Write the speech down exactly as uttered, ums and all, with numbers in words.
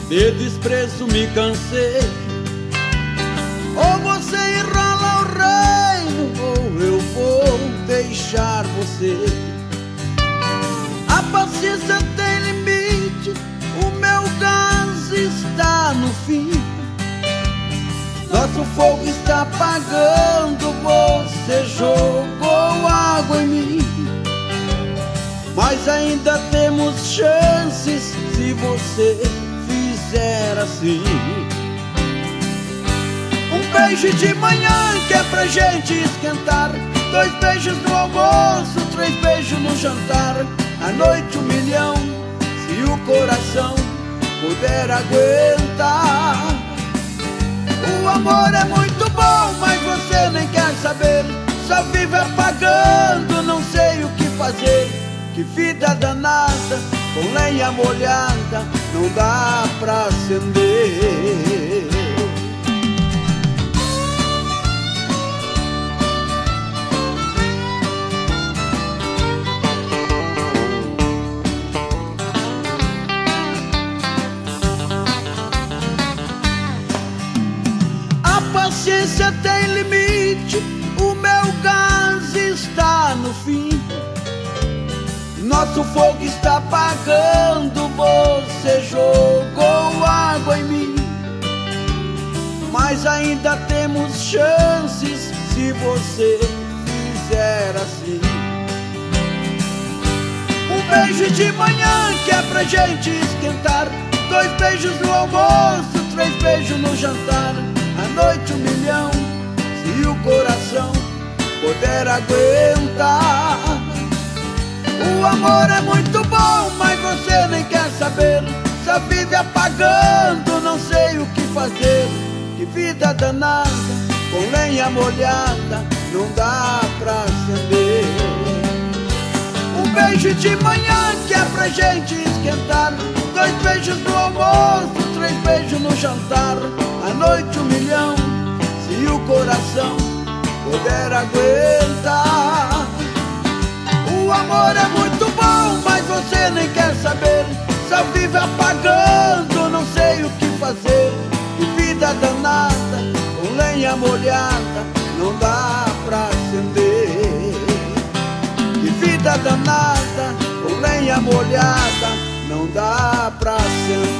de desprezo me cansei. Ou você enrola o reino, ou eu vou deixar você. A paciência tem limite, o meu gás está no fim. Nosso fogo está apagando, você jogou água em mim. Mas ainda temos chances se você fizer assim. Um beijo de manhã que é pra gente esquentar, dois beijos no almoço, três beijos no jantar. À noite um milhão, se o coração puder aguentar. O amor é muito bom, mas você nem quer saber. Só vive apagando, não sei o que fazer. Que vida danada, com lenha molhada, não dá pra acender. A paciência tem limite, o meu gás está no fim. Nosso fogo está apagando, você jogou água em mim. Mas ainda temos chances se você fizer assim. Um beijo de manhã que é pra gente esquentar, dois beijos no almoço, três beijos no jantar. À noite um milhão, se o coração puder aguentar. O amor é muito bom, mas você nem quer saber. Só vive apagando, não sei o que fazer. Que vida danada, com lenha molhada, não dá pra acender. Um beijo de manhã que é pra gente esquentar, dois beijos no almoço, três beijos no jantar. À noite um milhão, se o coração puder aguentar. O amor é muito bom, mas você nem quer saber. Só vive apagando, não sei o que fazer. Que vida danada, com lenha molhada, não dá pra acender. Que vida danada, com lenha molhada, não dá pra acender.